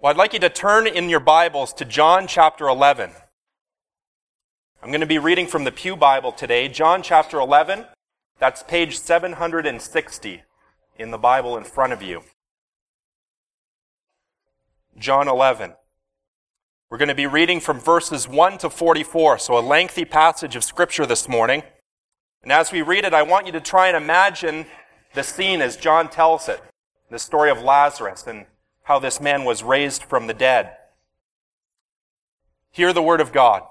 Well, I'd like you to turn in your Bibles to John chapter 11. I'm going to be reading from the Pew Bible today, John chapter 11. That's page 760 in the Bible in front of you. John 11. We're going to be reading from verses 1 to 44, so a lengthy passage of Scripture this morning. And as we read it, I want you to try and imagine the scene as John tells it, the story of Lazarus and how this man was raised from the dead. Hear the word of God.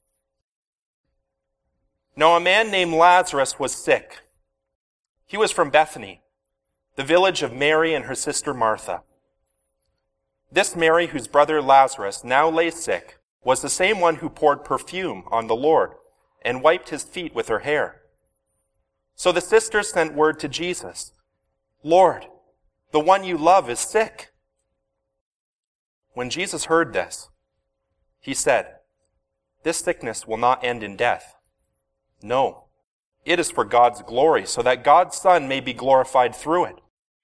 Now a man named Lazarus was sick. He was from Bethany, the village of Mary and her sister Martha. This Mary, whose brother Lazarus now lay sick, was the same one who poured perfume on the Lord and wiped his feet with her hair. So the sisters sent word to Jesus, "Lord, the one you love is sick." When Jesus heard this, he said, "This sickness will not end in death. No, it is for God's glory, so that God's Son may be glorified through it."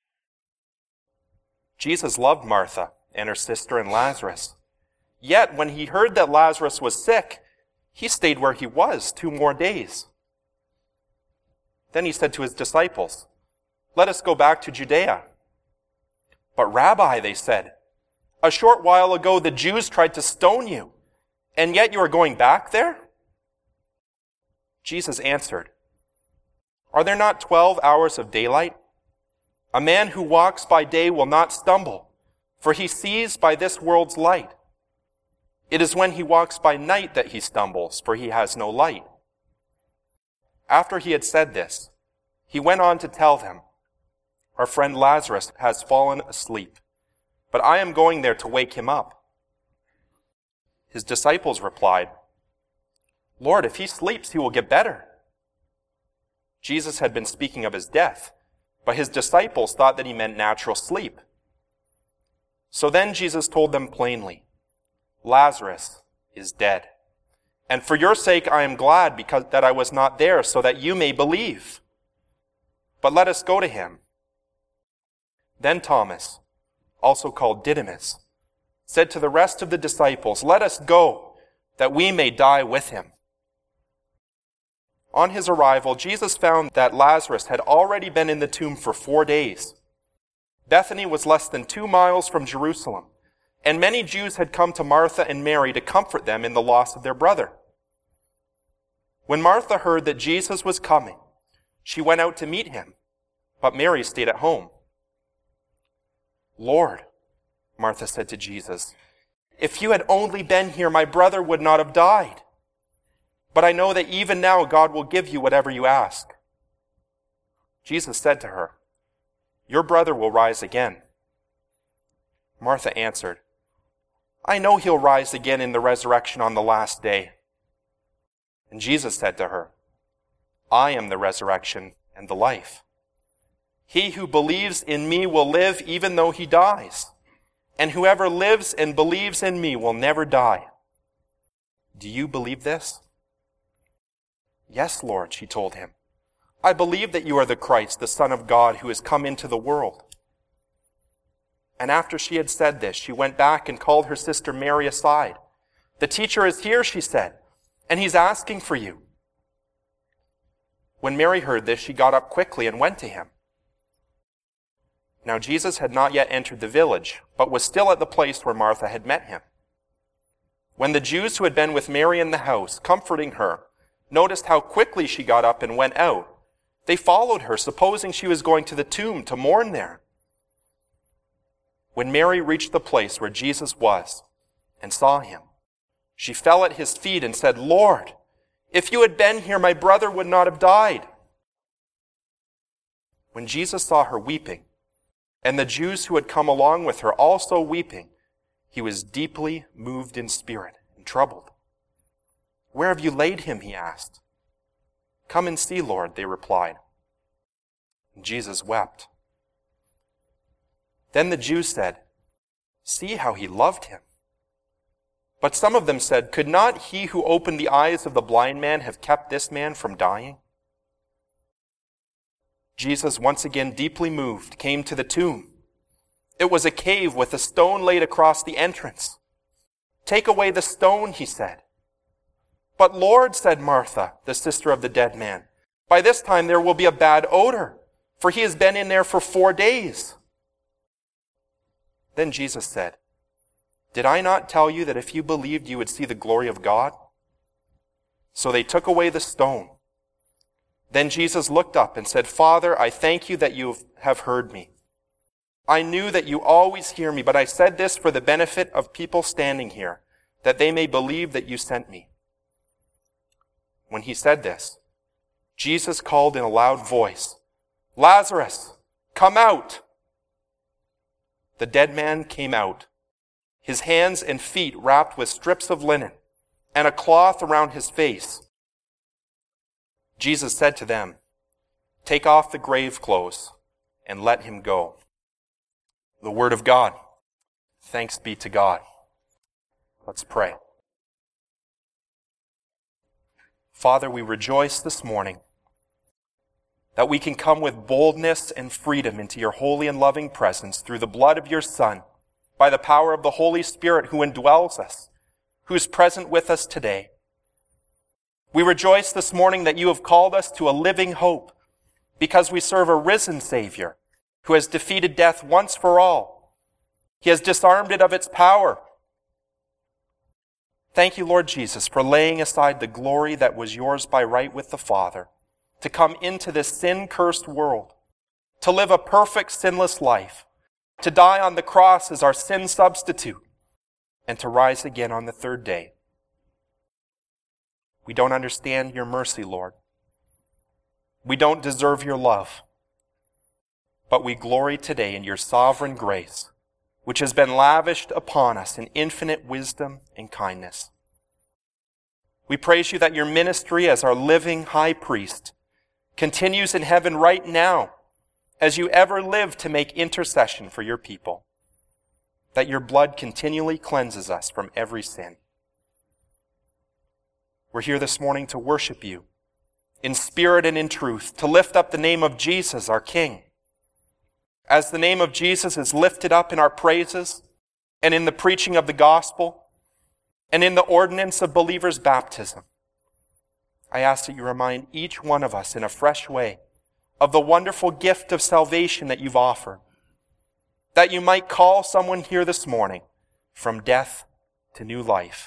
Jesus loved Martha and her sister and Lazarus. Yet when he heard that Lazarus was sick, he stayed where he was 2 more days. Then he said to his disciples, "Let us go back to Judea." "But Rabbi," they said, "a short while ago the Jews tried to stone you, and yet you are going back there?" Jesus answered, "Are there not 12 hours of daylight? A man who walks by day will not stumble, for he sees by this world's light. It is when he walks by night that he stumbles, for he has no light." After he had said this, he went on to tell them, "Our friend Lazarus has fallen asleep, but I am going there to wake him up." His disciples replied, "Lord, if he sleeps, he will get better." Jesus had been speaking of his death, but his disciples thought that he meant natural sleep. So then Jesus told them plainly, "Lazarus is dead. And for your sake I am glad because that I was not there, so that you may believe. But let us go to him." Then Thomas, also called Didymus, said to the rest of the disciples, "Let us go, that we may die with him." On his arrival, Jesus found that Lazarus had already been in the tomb for 4 days. Bethany was less than 2 miles from Jerusalem, and many Jews had come to Martha and Mary to comfort them in the loss of their brother. When Martha heard that Jesus was coming, she went out to meet him, but Mary stayed at home. "Lord," Martha said to Jesus, "if you had only been here, my brother would not have died. But I know that even now God will give you whatever you ask." Jesus said to her, "Your brother will rise again." Martha answered, "I know he'll rise again in the resurrection on the last day." And Jesus said to her, "I am the resurrection and the life. He who believes in me will live even though he dies, and whoever lives and believes in me will never die. Do you believe this?" "Yes, Lord," she told him. "I believe that you are the Christ, the Son of God, who has come into the world." And after she had said this, she went back and called her sister Mary aside. "The teacher is here," she said, "and he's asking for you." When Mary heard this, she got up quickly and went to him. Now Jesus had not yet entered the village, but was still at the place where Martha had met him. When the Jews who had been with Mary in the house, comforting her, noticed how quickly she got up and went out, they followed her, supposing she was going to the tomb to mourn there. When Mary reached the place where Jesus was and saw him, she fell at his feet and said, "Lord, if you had been here, my brother would not have died." When Jesus saw her weeping, and the Jews who had come along with her also weeping, he was deeply moved in spirit and troubled. "Where have you laid him?" he asked. "Come and see, Lord," they replied. And Jesus wept. Then the Jews said, "See how he loved him." But some of them said, "Could not he who opened the eyes of the blind man have kept this man from dying?" Jesus, once again deeply moved, came to the tomb. It was a cave with a stone laid across the entrance. Take away the stone, he said. But Lord, said Martha, the sister of the dead man, by this time there will be a bad odor, for he has been in there for 4 days. Then Jesus said, Did I not tell you that if you believed you would see the glory of God? So they took away the stone. Then Jesus looked up and said, Father, I thank you that you have heard me. I knew that you always hear me, but I said this for the benefit of people standing here, that they may believe that you sent me. When he said this, Jesus called in a loud voice, Lazarus, come out! The dead man came out, his hands and feet wrapped with strips of linen, and a cloth around his face. Jesus said to them, Take off the grave clothes and let him go. The word of God. Thanks be to God. Let's pray. Father, we rejoice this morning that we can come with boldness and freedom into your holy and loving presence through the blood of your Son, by the power of the Holy Spirit who indwells us, who is present with us today. We rejoice this morning that you have called us to a living hope because we serve a risen Savior who has defeated death once for all. He has disarmed it of its power. Thank you, Lord Jesus, for laying aside the glory that was yours by right with the Father, to come into this sin-cursed world, to live a perfect, sinless life, to die on the cross as our sin substitute, and to rise again on the third day. We don't understand your mercy, Lord. We don't deserve your love. But we glory today in your sovereign grace, which has been lavished upon us in infinite wisdom and kindness. We praise you that your ministry as our living high priest continues in heaven right now, as you ever live to make intercession for your people, that your blood continually cleanses us from every sin. We're here this morning to worship you in spirit and in truth, to lift up the name of Jesus, our King. As the name of Jesus is lifted up in our praises and in the preaching of the gospel and in the ordinance of believers' baptism, I ask that you remind each one of us in a fresh way of the wonderful gift of salvation that you've offered, that you might call someone here this morning from death to new life.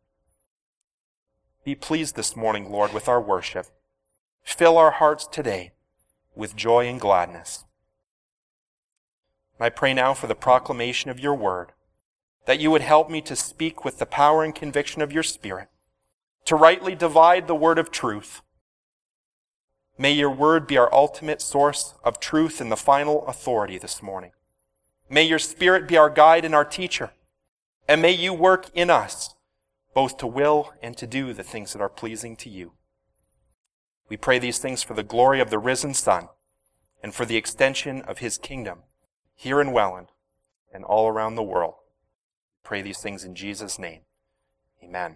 Be pleased this morning, Lord, with our worship. Fill our hearts today with joy and gladness. And I pray now for the proclamation of your word, that you would help me to speak with the power and conviction of your Spirit, to rightly divide the word of truth. May your word be our ultimate source of truth and the final authority this morning. May your Spirit be our guide and our teacher, and may you work in us both to will and to do the things that are pleasing to you. We pray these things for the glory of the risen Son and for the extension of his kingdom here in Welland and all around the world. We pray these things in Jesus' name. Amen.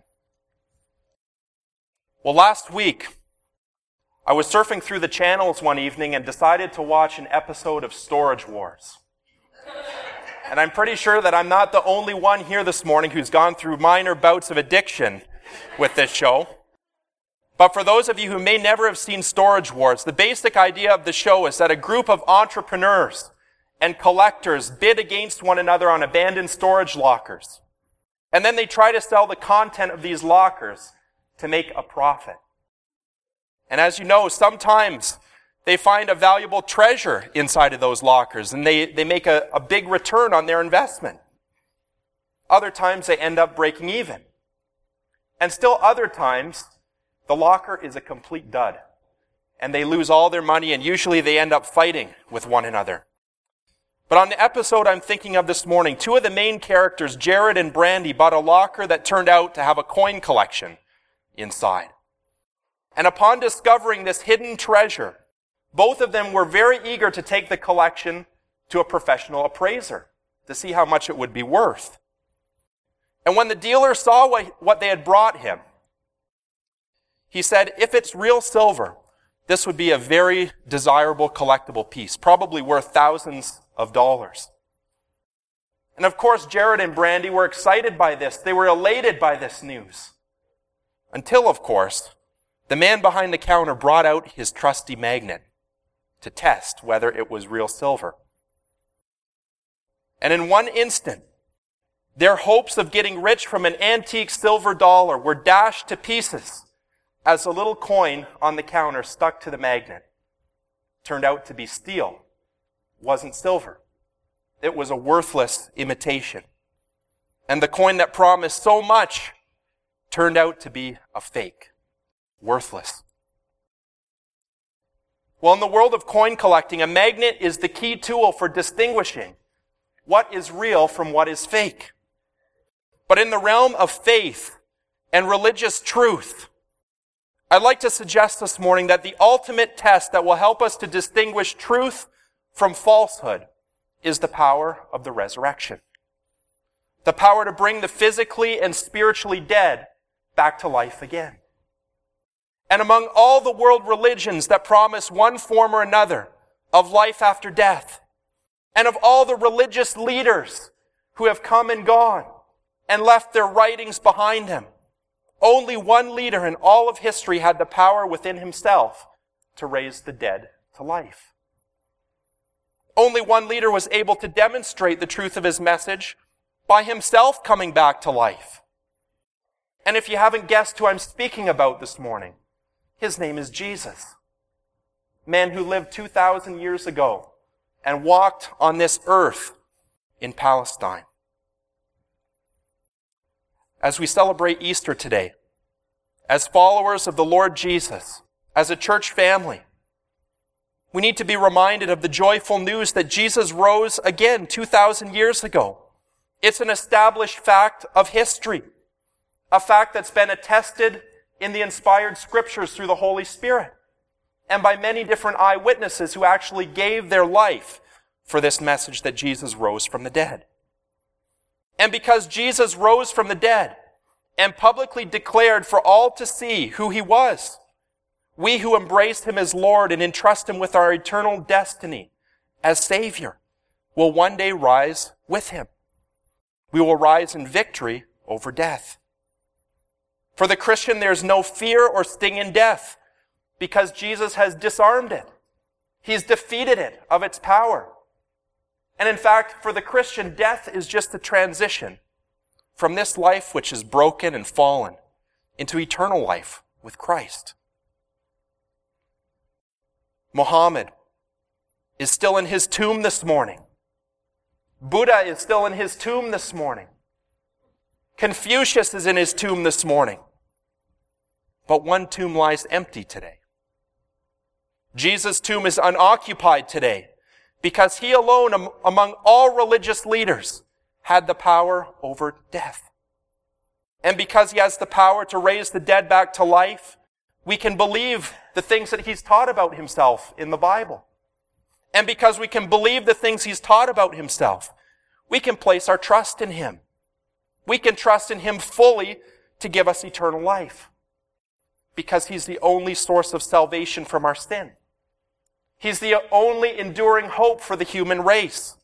Well, last week, I was surfing through the channels one evening and decided to watch an episode of Storage Wars. And I'm pretty sure that I'm not the only one here this morning who's gone through minor bouts of addiction with this show. But for those of you who may never have seen Storage Wars, the basic idea of the show is that a group of entrepreneurs and collectors bid against one another on abandoned storage lockers. And then they try to sell the content of these lockers to make a profit. And as you know, sometimes they find a valuable treasure inside of those lockers, and they make a big return on their investment. Other times they end up breaking even. And still other times, the locker is a complete dud, and they lose all their money, and usually they end up fighting with one another. But on the episode I'm thinking of this morning, two of the main characters, Jared and Brandy, bought a locker that turned out to have a coin collection inside. And upon discovering this hidden treasure, both of them were very eager to take the collection to a professional appraiser to see how much it would be worth. And when the dealer saw what they had brought him, he said, if it's real silver, this would be a very desirable collectible piece, probably worth thousands of dollars. And of course, Jared and Brandy were excited by this. They were elated by this news. Until, of course, the man behind the counter brought out his trusty magnet to test whether it was real silver. And in one instant, their hopes of getting rich from an antique silver dollar were dashed to pieces as the little coin on the counter stuck to the magnet turned out to be steel. It wasn't silver. It was a worthless imitation. And the coin that promised so much turned out to be a fake. Worthless. Well, in the world of coin collecting, a magnet is the key tool for distinguishing what is real from what is fake. But in the realm of faith and religious truth, I'd like to suggest this morning that the ultimate test that will help us to distinguish truth from falsehood is the power of the resurrection. The power to bring the physically and spiritually dead back to life again. And among all the world religions that promise one form or another of life after death, and of all the religious leaders who have come and gone and left their writings behind them, only one leader in all of history had the power within himself to raise the dead to life. Only one leader was able to demonstrate the truth of his message by himself coming back to life. And if you haven't guessed who I'm speaking about this morning, his name is Jesus. Man who lived 2,000 years ago and walked on this earth in Palestine. As we celebrate Easter today, as followers of the Lord Jesus, as a church family, we need to be reminded of the joyful news that Jesus rose again 2,000 years ago. It's an established fact of history, a fact that's been attested in the inspired scriptures through the Holy Spirit, and by many different eyewitnesses who actually gave their life for this message that Jesus rose from the dead. And because Jesus rose from the dead and publicly declared for all to see who he was, we who embrace him as Lord and entrust him with our eternal destiny as Savior will one day rise with him. We will rise in victory over death. For the Christian, there's no fear or sting in death because Jesus has disarmed it. He's defeated it of its power. And in fact, for the Christian, death is just a transition from this life which is broken and fallen into eternal life with Christ. Muhammad is still in his tomb this morning. Buddha is still in his tomb this morning. Confucius is in his tomb this morning. But one tomb lies empty today. Jesus' tomb is unoccupied today because he alone among all religious leaders had the power over death. And because he has the power to raise the dead back to life, we can believe the things that he's taught about himself in the Bible. And because we can believe the things he's taught about himself, we can place our trust in him. We can trust in him fully to give us eternal life. Because he's the only source of salvation from our sin. He's the only enduring hope for the human race.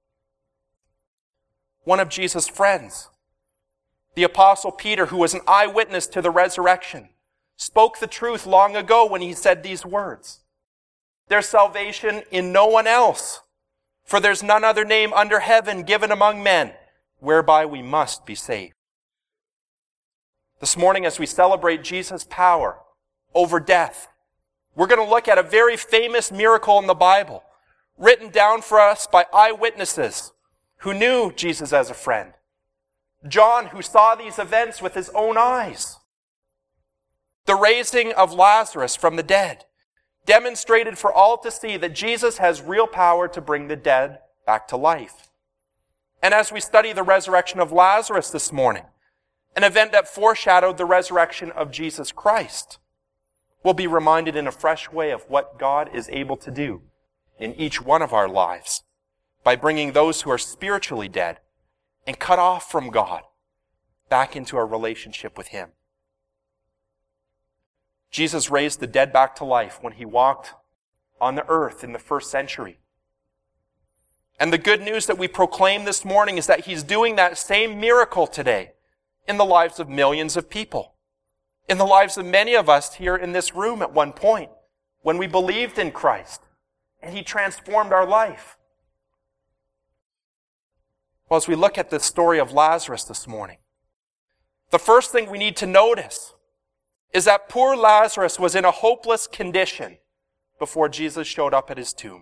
One of Jesus' friends, the Apostle Peter, who was an eyewitness to the resurrection, spoke the truth long ago when he said these words. There's salvation in no one else, for there's none other name under heaven given among men whereby we must be saved. This morning, as we celebrate Jesus' power over death, we're going to look at a very famous miracle in the Bible, written down for us by eyewitnesses who knew Jesus as a friend. John, who saw these events with his own eyes. The raising of Lazarus from the dead demonstrated for all to see that Jesus has real power to bring the dead back to life. And as we study the resurrection of Lazarus this morning, an event that foreshadowed the resurrection of Jesus Christ, we'll be reminded in a fresh way of what God is able to do in each one of our lives by bringing those who are spiritually dead and cut off from God back into our relationship with him. Jesus raised the dead back to life when he walked on the earth in the first century. And the good news that we proclaim this morning is that he's doing that same miracle today in the lives of millions of people, in the lives of many of us here in this room at one point when we believed in Christ and he transformed our life. Well, as we look at the story of Lazarus this morning, the first thing we need to notice is that poor Lazarus was in a hopeless condition before Jesus showed up at his tomb.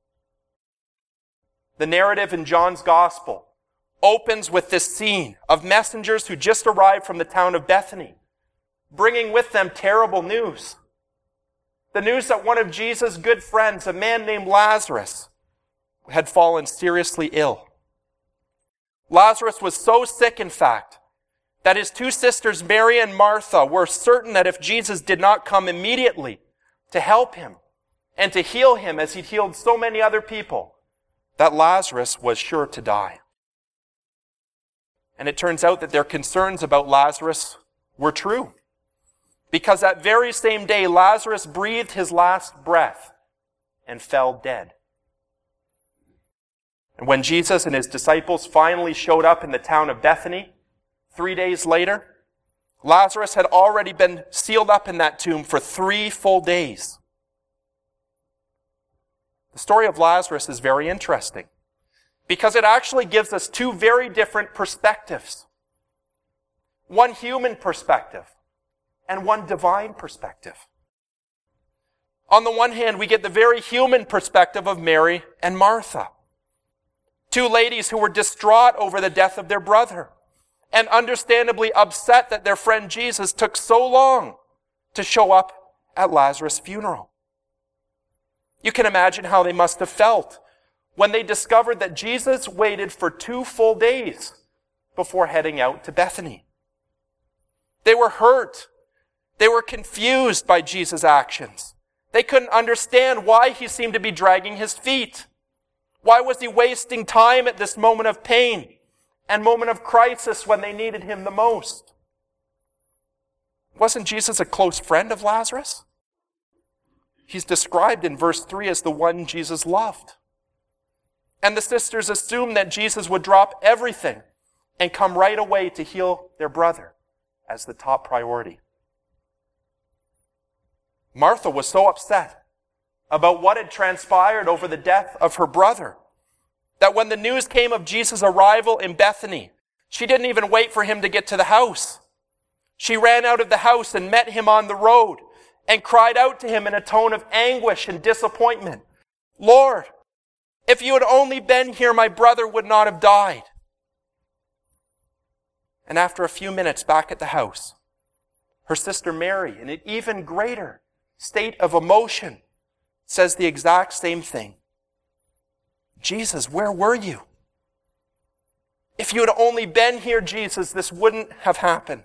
The narrative in John's Gospel opens with this scene of messengers who just arrived from the town of Bethany, bringing with them terrible news. The news that one of Jesus' good friends, a man named Lazarus, had fallen seriously ill. Lazarus was so sick, in fact, that his two sisters, Mary and Martha, were certain that if Jesus did not come immediately to help him and to heal him as he'd healed so many other people, that Lazarus was sure to die. And it turns out that their concerns about Lazarus were true, because that very same day, Lazarus breathed his last breath and fell dead. And when Jesus and his disciples finally showed up in the town of Bethany, 3 days later, Lazarus had already been sealed up in that tomb for 3 full days. The story of Lazarus is very interesting because it actually gives us 2 very different perspectives. One human perspective and one divine perspective. On the one hand, we get the very human perspective of Mary and Martha, 2 ladies who were distraught over the death of their brother and understandably upset that their friend Jesus took so long to show up at Lazarus' funeral. You can imagine how they must have felt when they discovered that Jesus waited for 2 full days before heading out to Bethany. They were hurt. They were confused by Jesus' actions. They couldn't understand why he seemed to be dragging his feet. Why was he wasting time at this moment of pain and moment of crisis when they needed him the most? Wasn't Jesus a close friend of Lazarus? He's described in verse 3 as the one Jesus loved. And the sisters assumed that Jesus would drop everything and come right away to heal their brother as the top priority. Martha was so upset about what had transpired over the death of her brother that when the news came of Jesus' arrival in Bethany, she didn't even wait for him to get to the house. She ran out of the house and met him on the road and cried out to him in a tone of anguish and disappointment, "Lord, if you had only been here, my brother would not have died." And after a few minutes back at the house, her sister Mary, in an even greater state of emotion, says the exact same thing. "Jesus, where were you? If you had only been here, Jesus, this wouldn't have happened."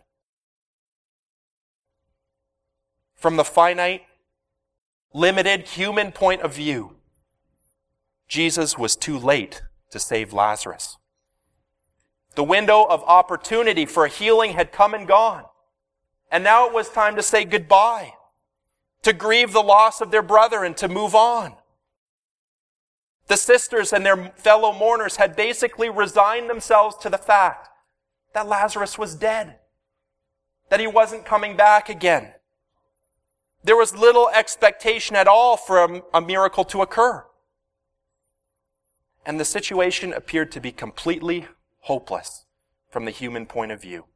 From the finite, limited human point of view, Jesus was too late to save Lazarus. The window of opportunity for healing had come and gone, and now it was time to say goodbye, to grieve the loss of their brother and to move on. The sisters and their fellow mourners had basically resigned themselves to the fact that Lazarus was dead, that he wasn't coming back again. There was little expectation at all for a miracle to occur. And the situation appeared to be completely hopeless from the human point of view.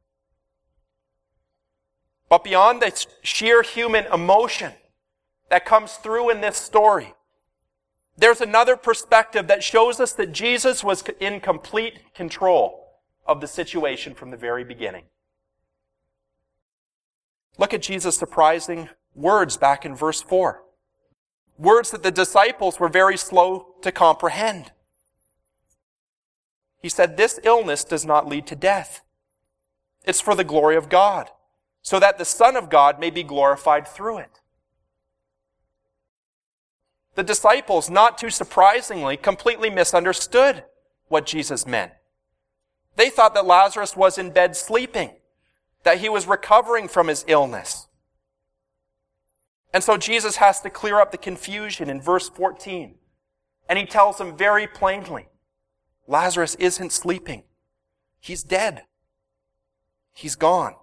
But beyond the sheer human emotion that comes through in this story, there's another perspective that shows us that Jesus was in complete control of the situation from the very beginning. Look at Jesus' surprising words back in verse 4. Words that the disciples were very slow to comprehend. He said, "This illness does not lead to death. It's for the glory of God, so that the Son of God may be glorified through it." The disciples, not too surprisingly, completely misunderstood what Jesus meant. They thought that Lazarus was in bed sleeping, that he was recovering from his illness. And so Jesus has to clear up the confusion in verse 14 And he tells them very plainly, Lazarus isn't sleeping. He's dead. He's gone.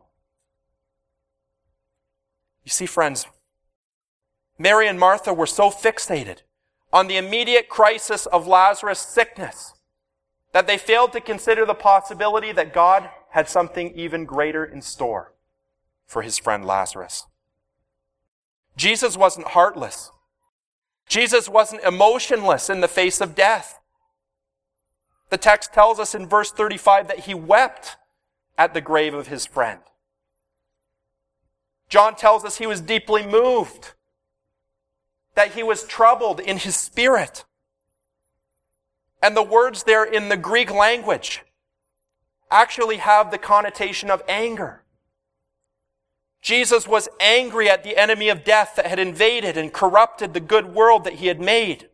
You see, friends, Mary and Martha were so fixated on the immediate crisis of Lazarus' sickness that they failed to consider the possibility that God had something even greater in store for his friend Lazarus. Jesus wasn't heartless. Jesus wasn't emotionless in the face of death. The text tells us in verse 35 that he wept at the grave of his friend. John tells us he was deeply moved, that he was troubled in his spirit. And the words there in the Greek language actually have the connotation of anger. Jesus was angry at the enemy of death that had invaded and corrupted the good world that he had made.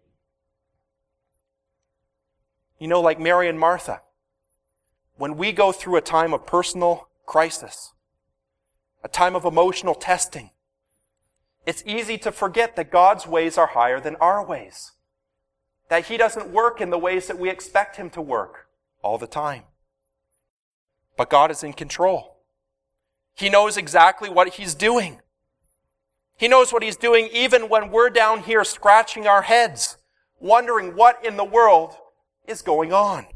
You know, like Mary and Martha, when we go through a time of personal crisis, a time of emotional testing, it's easy to forget that God's ways are higher than our ways. That he doesn't work in the ways that we expect him to work all the time. But God is in control. He knows exactly what he's doing. He knows what he's doing even when we're down here scratching our heads, wondering what in the world is going on.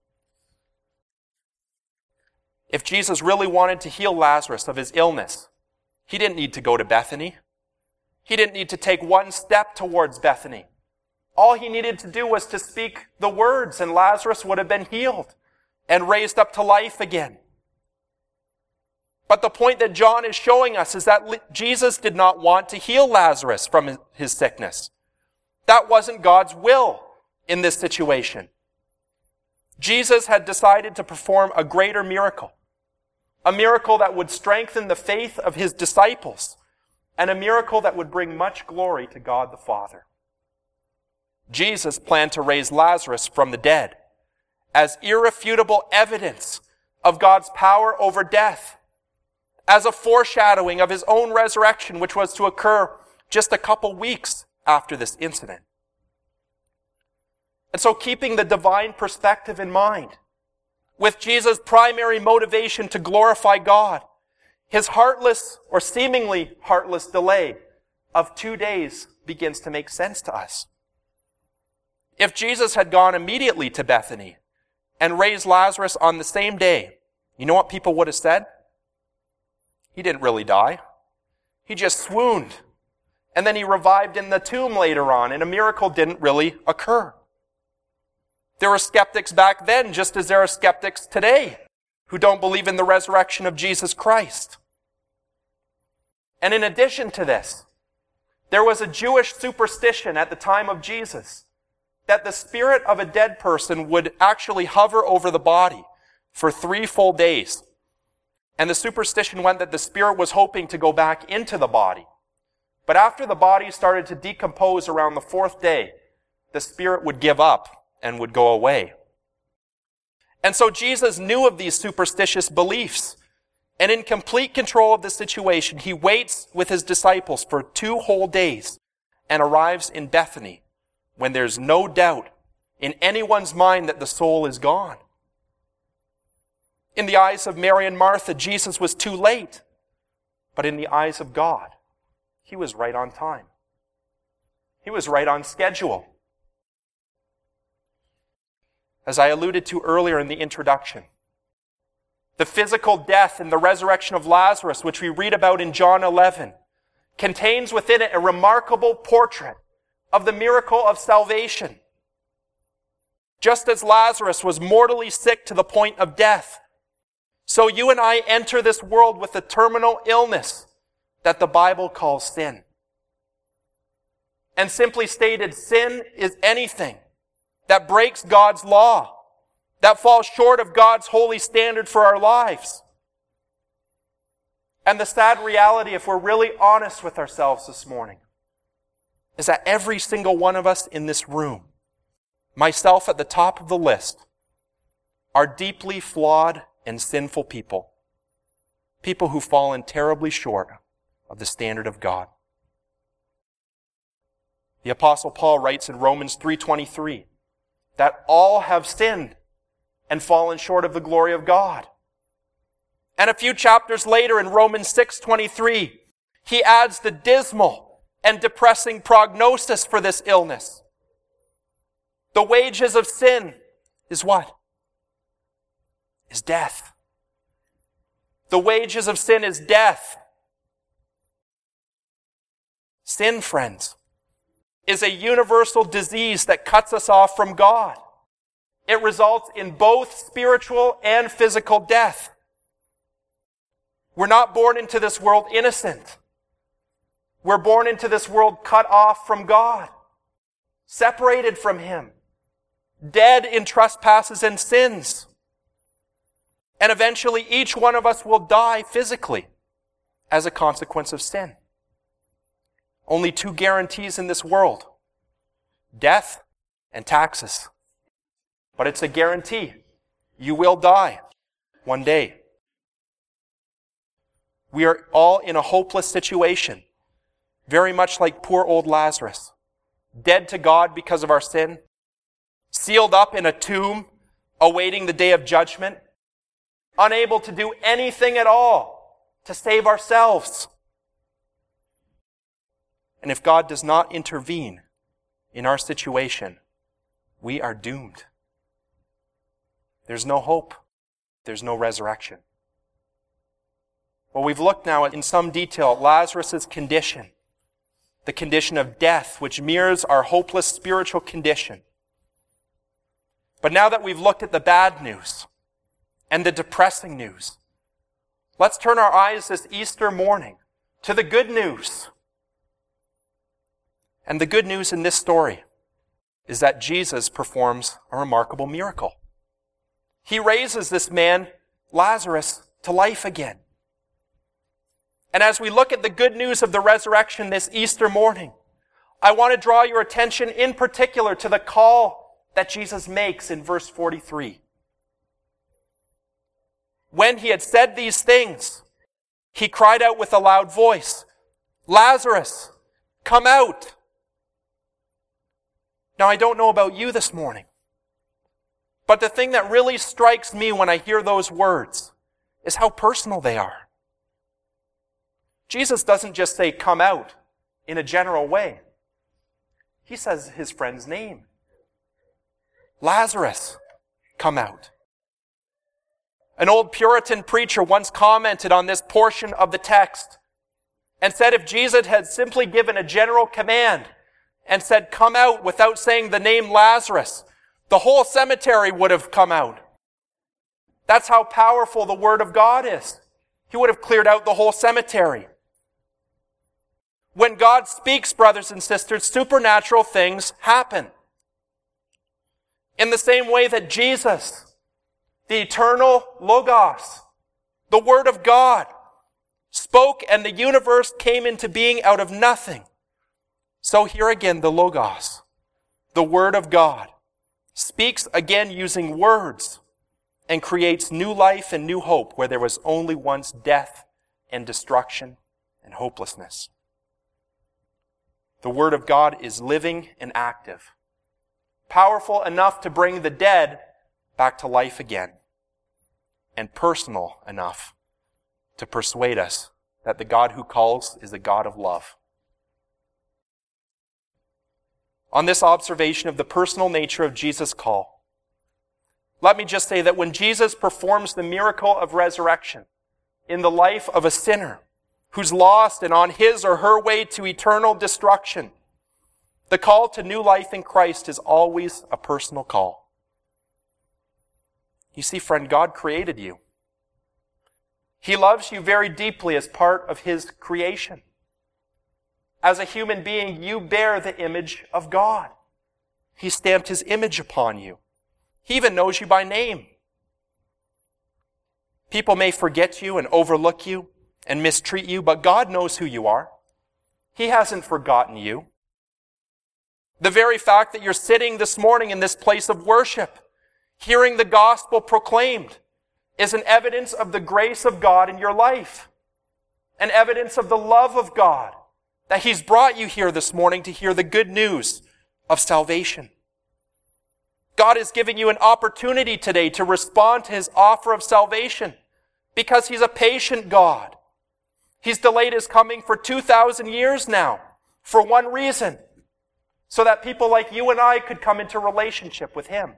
If Jesus really wanted to heal Lazarus of his illness, he didn't need to go to Bethany. He didn't need to take one step towards Bethany. All he needed to do was to speak the words, and Lazarus would have been healed and raised up to life again. But the point that John is showing us is that Jesus did not want to heal Lazarus from his sickness. That wasn't God's will in this situation. Jesus had decided to perform a greater miracle, a miracle that would strengthen the faith of his disciples, and a miracle that would bring much glory to God the Father. Jesus planned to raise Lazarus from the dead as irrefutable evidence of God's power over death, as a foreshadowing of his own resurrection, which was to occur just a couple weeks after this incident. And so, keeping the divine perspective in mind, with Jesus' primary motivation to glorify God, his heartless or seemingly heartless delay of 2 days begins to make sense to us. If Jesus had gone immediately to Bethany and raised Lazarus on the same day, you know what people would have said? He didn't really die. He just swooned. And then he revived in the tomb later on, and a miracle didn't really occur. There were skeptics back then, just as there are skeptics today, who don't believe in the resurrection of Jesus Christ. And in addition to this, there was a Jewish superstition at the time of Jesus that the spirit of a dead person would actually hover over the body for 3 full days. And the superstition went that the spirit was hoping to go back into the body. But after the body started to decompose around the 4th day, the spirit would give up and would go away. And so Jesus knew of these superstitious beliefs. And in complete control of the situation, he waits with his disciples for 2 whole days and arrives in Bethany when there's no doubt in anyone's mind that the soul is gone. In the eyes of Mary and Martha, Jesus was too late. But in the eyes of God, he was right on time. He was right on schedule. As I alluded to earlier in the introduction, the physical death and the resurrection of Lazarus, which we read about in John 11, contains within it a remarkable portrait of the miracle of salvation. Just as Lazarus was mortally sick to the point of death, so you and I enter this world with a terminal illness that the Bible calls sin. And simply stated, sin is anything that breaks God's law, that falls short of God's holy standard for our lives. And the sad reality, if we're really honest with ourselves this morning, is that every single one of us in this room, myself at the top of the list, are deeply flawed and sinful people. People who've fallen terribly short of the standard of God. The Apostle Paul writes in Romans 3:23 that all have sinned and fallen short of the glory of God. And a few chapters later in Romans 6:23, he adds the dismal and depressing prognosis for this illness. The wages of sin is what? Is death. The wages of sin is death. Sin, friends, is a universal disease that cuts us off from God. It results in both spiritual and physical death. We're not born into this world innocent. We're born into this world cut off from God, separated from Him, dead in trespasses and sins. And eventually each one of us will die physically as a consequence of sin. Only two guarantees in this world: death and taxes. But it's a guarantee. You will die one day. We are all in a hopeless situation, very much like poor old Lazarus, dead to God because of our sin, sealed up in a tomb, awaiting the day of judgment, unable to do anything at all to save ourselves. And if God does not intervene in our situation, we are doomed. There's no hope. There's no resurrection. Well, we've looked now in some detail at Lazarus' condition, the condition of death, which mirrors our hopeless spiritual condition. But now that we've looked at the bad news and the depressing news, let's turn our eyes this Easter morning to the good news. And the good news in this story is that Jesus performs a remarkable miracle. He raises this man, Lazarus, to life again. And as we look at the good news of the resurrection this Easter morning, I want to draw your attention in particular to the call that Jesus makes in verse 43. When he had said these things, he cried out with a loud voice, "Lazarus, come out!" Now, I don't know about you this morning, but the thing that really strikes me when I hear those words is how personal they are. Jesus doesn't just say, "Come out," in a general way. He says his friend's name. Lazarus, come out. An old Puritan preacher once commented on this portion of the text and said if Jesus had simply given a general command and said, "Come out," without saying the name Lazarus, the whole cemetery would have come out. That's how powerful the Word of God is. He would have cleared out the whole cemetery. When God speaks, brothers and sisters, supernatural things happen. In the same way that Jesus, the eternal Logos, the Word of God, spoke and the universe came into being out of nothing, so here again the Logos, the Word of God, speaks again using words and creates new life and new hope where there was only once death and destruction and hopelessness. The Word of God is living and active, powerful enough to bring the dead back to life again, and personal enough to persuade us that the God who calls is the God of love. On this observation of the personal nature of Jesus' call, let me just say that when Jesus performs the miracle of resurrection in the life of a sinner who's lost and on his or her way to eternal destruction, the call to new life in Christ is always a personal call. You see, friend, God created you. He loves you very deeply as part of His creation. As a human being, you bear the image of God. He stamped His image upon you. He even knows you by name. People may forget you and overlook you and mistreat you, but God knows who you are. He hasn't forgotten you. The very fact that you're sitting this morning in this place of worship, hearing the gospel proclaimed, is an evidence of the grace of God in your life, an evidence of the love of God that He's brought you here this morning to hear the good news of salvation. God is giving you an opportunity today to respond to His offer of salvation because He's a patient God. He's delayed His coming for 2,000 years now for one reason, so that people like you and I could come into relationship with Him.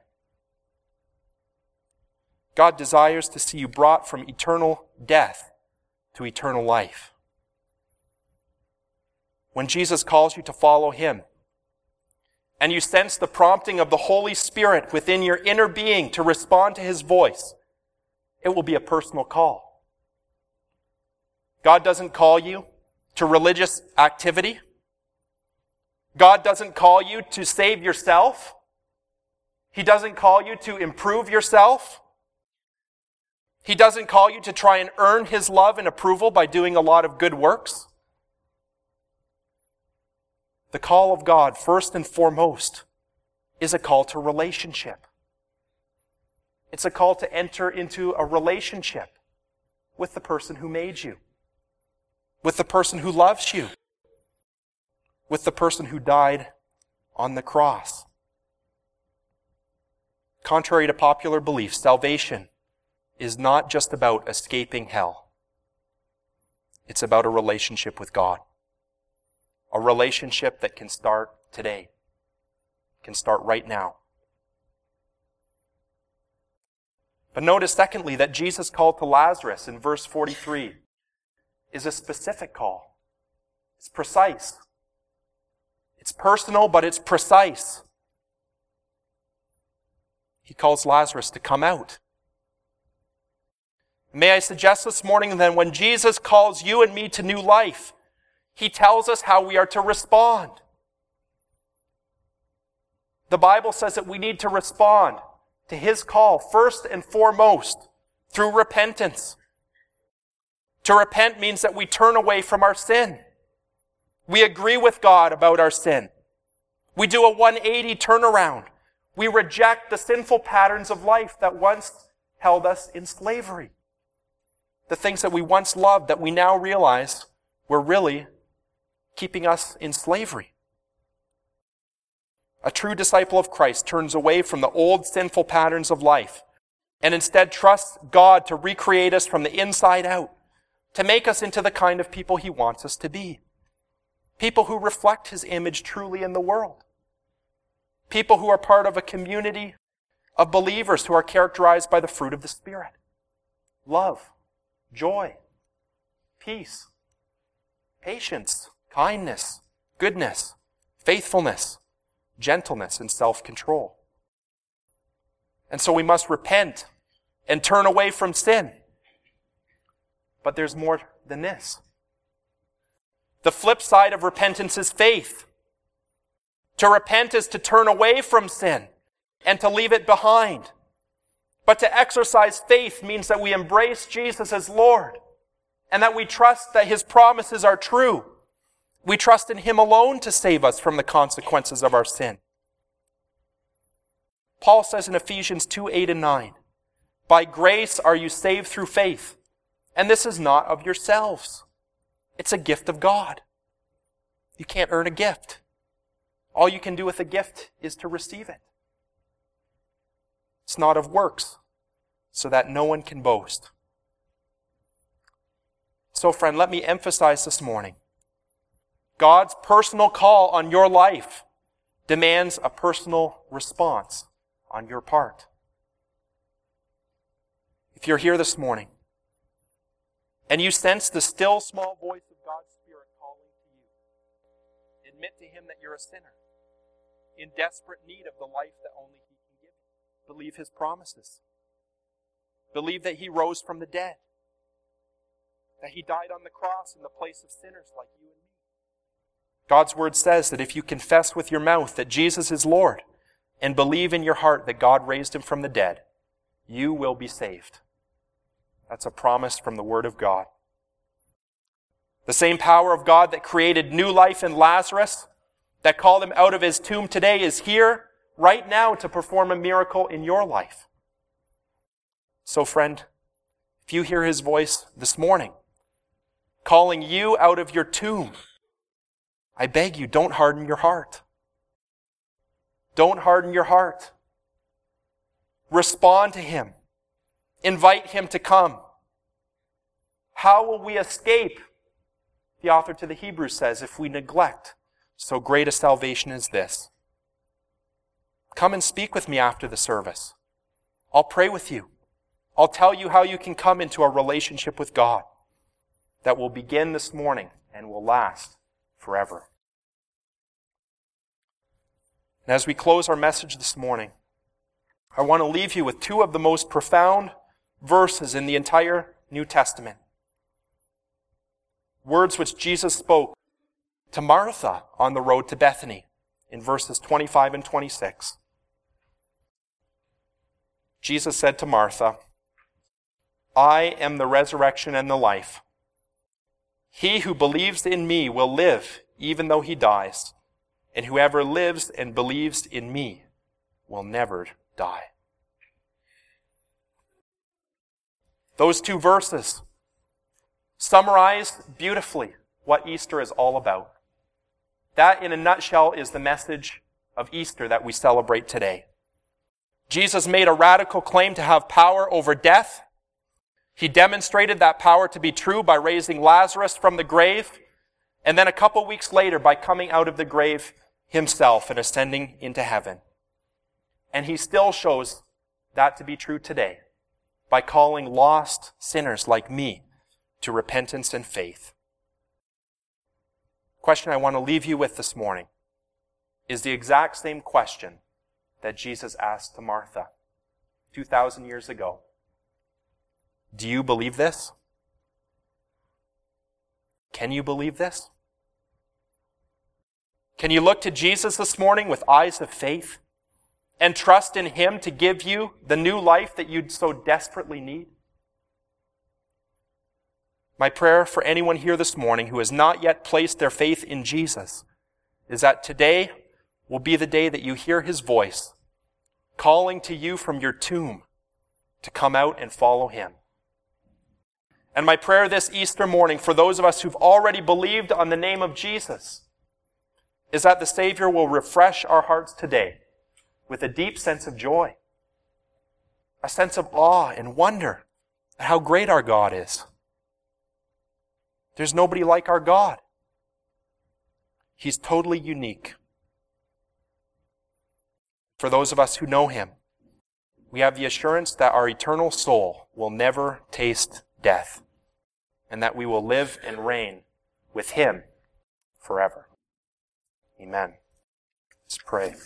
God desires to see you brought from eternal death to eternal life. When Jesus calls you to follow Him, and you sense the prompting of the Holy Spirit within your inner being to respond to His voice, it will be a personal call. God doesn't call you to religious activity. God doesn't call you to save yourself. He doesn't call you to improve yourself. He doesn't call you to try and earn His love and approval by doing a lot of good works. The call of God, first and foremost, is a call to relationship. It's a call to enter into a relationship with the person who made you, with the person who loves you, with the person who died on the cross. Contrary to popular belief, salvation is not just about escaping hell. It's about a relationship with God. A relationship that can start today, can start right now. But notice, secondly, that Jesus' call to Lazarus in verse 43 is a specific call. It's precise. It's personal, but it's precise. He calls Lazarus to come out. May I suggest this morning then, when Jesus calls you and me to new life, He tells us how we are to respond. The Bible says that we need to respond to His call first and foremost through repentance. To repent means that we turn away from our sin. We agree with God about our sin. We do a 180 turnaround. We reject the sinful patterns of life that once held us in slavery. The things that we once loved that we now realize were really keeping us in slavery. A true disciple of Christ turns away from the old sinful patterns of life and instead trusts God to recreate us from the inside out, to make us into the kind of people He wants us to be. People who reflect His image truly in the world. People who are part of a community of believers who are characterized by the fruit of the Spirit. Love, joy, peace, patience, kindness, goodness, faithfulness, gentleness, and self-control. And so we must repent and turn away from sin. But there's more than this. The flip side of repentance is faith. To repent is to turn away from sin and to leave it behind. But to exercise faith means that we embrace Jesus as Lord and that we trust that His promises are true. We trust in Him alone to save us from the consequences of our sin. Paul says in Ephesians 2:8 and 9, "By grace are you saved through faith, and this is not of yourselves. It's a gift of God." You can't earn a gift. All you can do with a gift is to receive it. It's not of works, so that no one can boast. So, friend, let me emphasize this morning. God's personal call on your life demands a personal response on your part. If you're here this morning and you sense the still small voice of God's Spirit calling to you, admit to Him that you're a sinner in desperate need of the life that only He can give you. Believe His promises. Believe that He rose from the dead, that He died on the cross in the place of sinners like you and me. God's Word says that if you confess with your mouth that Jesus is Lord and believe in your heart that God raised Him from the dead, you will be saved. That's a promise from the Word of God. The same power of God that created new life in Lazarus, that called him out of his tomb today, is here right now to perform a miracle in your life. So, friend, if you hear His voice this morning, calling you out of your tomb, I beg you, don't harden your heart. Don't harden your heart. Respond to him. Invite him to come. How will we escape, the author to the Hebrews says, if we neglect so great a salvation as this? Come and speak with me after the service. I'll pray with you. I'll tell you how you can come into a relationship with God that will begin this morning and will last forever. And as we close our message this morning, I want to leave you with two of the most profound verses in the entire New Testament. Words which Jesus spoke to Martha on the road to Bethany in verses 25 and 26. Jesus said to Martha, I am the resurrection and the life. He who believes in me will live even though he dies, and whoever lives and believes in me will never die. Those two verses summarize beautifully what Easter is all about. That, in a nutshell, is the message of Easter that we celebrate today. Jesus made a radical claim to have power over death. He demonstrated that power to be true by raising Lazarus from the grave, and then a couple weeks later by coming out of the grave himself and ascending into heaven. And he still shows that to be true today by calling lost sinners like me to repentance and faith. The question I want to leave you with this morning is the exact same question that Jesus asked to Martha 2,000 years ago. Do you believe this? Can you believe this? Can you look to Jesus this morning with eyes of faith and trust in him to give you the new life that you so desperately need? My prayer for anyone here this morning who has not yet placed their faith in Jesus is that today will be the day that you hear his voice calling to you from your tomb to come out and follow him. And my prayer this Easter morning for those of us who've already believed on the name of Jesus is that the Savior will refresh our hearts today with a deep sense of joy, a sense of awe and wonder at how great our God is. There's nobody like our God. He's totally unique. For those of us who know him, we have the assurance that our eternal soul will never taste death, and that we will live and reign with him forever. Amen. Let's pray.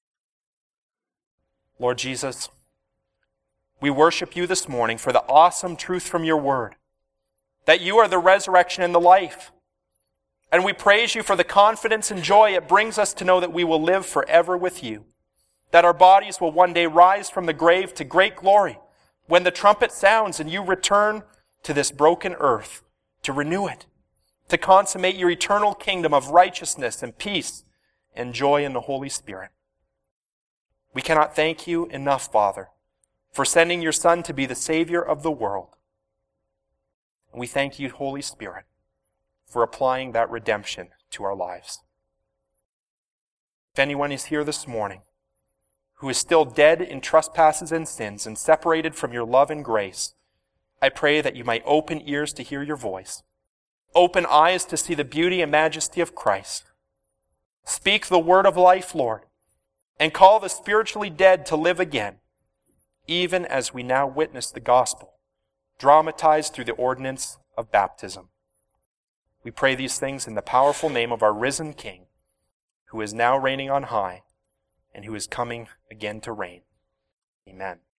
Lord Jesus, we worship you this morning for the awesome truth from your word, that you are the resurrection and the life. And we praise you for the confidence and joy it brings us to know that we will live forever with you, that our bodies will one day rise from the grave to great glory when the trumpet sounds and you return to this broken earth to renew it, to consummate your eternal kingdom of righteousness and peace and joy in the Holy Spirit. We cannot thank you enough, Father, for sending your Son to be the Savior of the world. And we thank you, Holy Spirit, for applying that redemption to our lives. If anyone is here this morning who is still dead in trespasses and sins and separated from your love and grace, I pray that you might open ears to hear your voice, open eyes to see the beauty and majesty of Christ. Speak the word of life, Lord, and call the spiritually dead to live again, even as we now witness the gospel, dramatized through the ordinance of baptism. We pray these things in the powerful name of our risen King, who is now reigning on high, and who is coming again to reign. Amen.